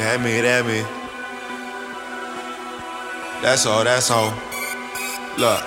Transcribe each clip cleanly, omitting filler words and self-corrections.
That me. That's all. Look.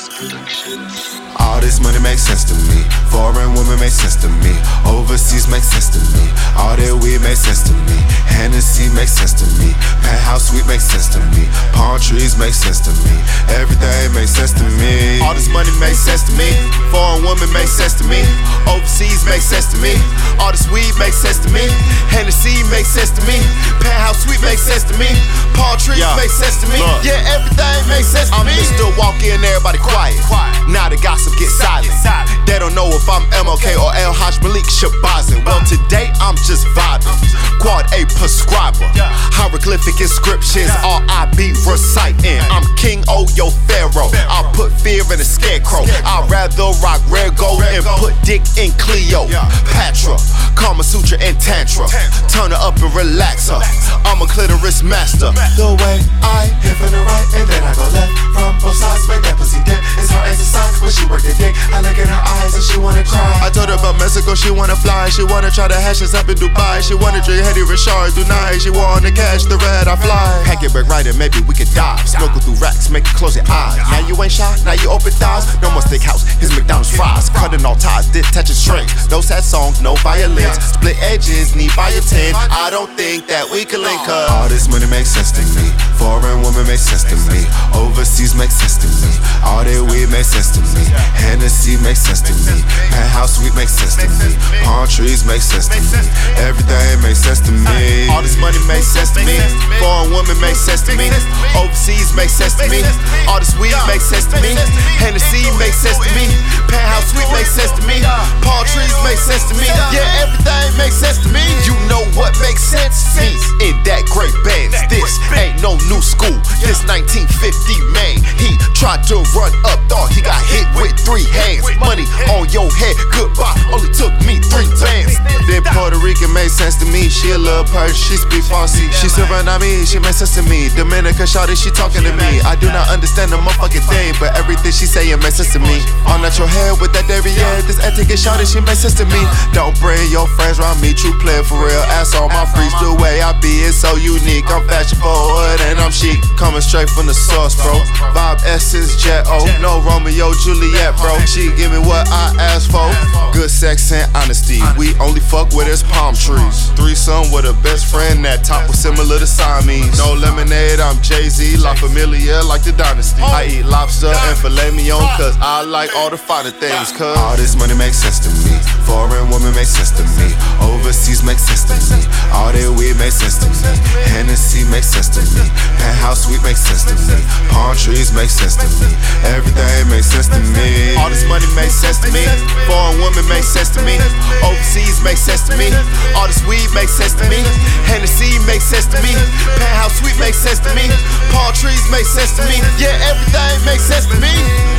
All this money makes sense to me. Foreign women make sense to me. Overseas makes sense to me. All that weed makes sense to me. Hennessy makes sense to me. Penthouse suite makes sense to me. Palm trees make sense to me. Everything makes sense to me. All this money makes sense to me. Foreign women make sense to me. Overseas makes sense to me. All this weed makes sense to me. Hennessy makes sense to me. Penthouse suite makes sense to me. Palm trees make sense to me. Yeah, everything makes sense to me. I'm still walk in, everybody quiet. Now the gossip get silent. They don't know if I'm MLK or El Haj Malik Shabazin. Well, today I'm just vibing. Quad A prescriber. Hieroglyphic inscriptions, all I be reciting. I'm King Oyo Pharaoh. I'll put fear in a scarecrow. I'd rather rock red gold and put dick in Cleo. Patra, Kama Sutra and Tantra. Turn her up and relax her. I'm a clitoris master. The way I hit from the right and then I go left from both sides. Make that pussy dip. It's hard as a sock when she work the dick. I look in her eyes and she wanna cry. I told her about Mexico, she wanna fly. She wanna try to hash us up in Dubai. She wanna drink Hedy Richard tonight. She want the cash, the red I fly. Pack it back right and maybe we could dive. Snorkel through racks, make you close your eyes. Now you ain't shy, now you open thighs. No more steakhouse, here's McDonald's fries. Cutting all ties, detaching strings. No sad songs, no violins. Split edges, need biotin. I don't think that we can link up. All this money makes sense to me. Foreign woman makes sense to me. Overseas makes sense to me. All that weed makes sense to me. Hennessy makes sense to me. Penthouse suite makes sense to me. Palm trees make sense to me. Everything makes sense to me. All this money makes sense to me. Foreign women makes sense to me. Overseas makes sense to me. All this weed makes sense to me. Hennessy makes sense to me. Penthouse suite makes sense to me. Palm trees make sense to me. Yeah, everything makes sense to me. You know what makes sense to me. In that great band, this ain't no new school. This 1950 man, he tried to run up, thought he got hit with 3 hands. Money on your head, goodbye, only took me 3 bands. Then Puerto Rican made sense to me. She a little Persian, she speak Farsi. She Suriname, she makes sense to me. Dominica shawty, she talking to me. I do not understand the motherfucking thing, but everything she saying makes sense to me. On at your head with that dairy, yeah. This etiquette shawty, she makes sense to me. Don't bring your friends around me, true player for real. Ass on my freaks, the way I be is so unique. I'm fashion forward and I'm chic, coming straight from the source, bro. Vibe Essence, Jet O, no Romeo, Juliet, bro. She give me what I asked for. Good sex and honesty. We only fuck with his palm trees. Threesome with a best friend. That top was similar to Siamese. No lemonade, I'm Jay-Z. La Familia like the dynasty. I eat lobster and filet mignon cause I like all the finer things. Cause all this money makes sense to me. Foreign woman makes sense to me. Overseas makes sense to me. All that weed makes sense to me. Hennessy makes sense to me. Penthouse suite makes sense to me. Palm trees make sense to me. Everything makes sense to me. All this money makes sense to me. Foreign women makes sense to me. Overseas makes sense to me. All this weed makes sense to me. Hennessy makes sense to me. Penthouse suite makes sense to me. Palm trees make sense to me. Yeah, everything makes sense to me.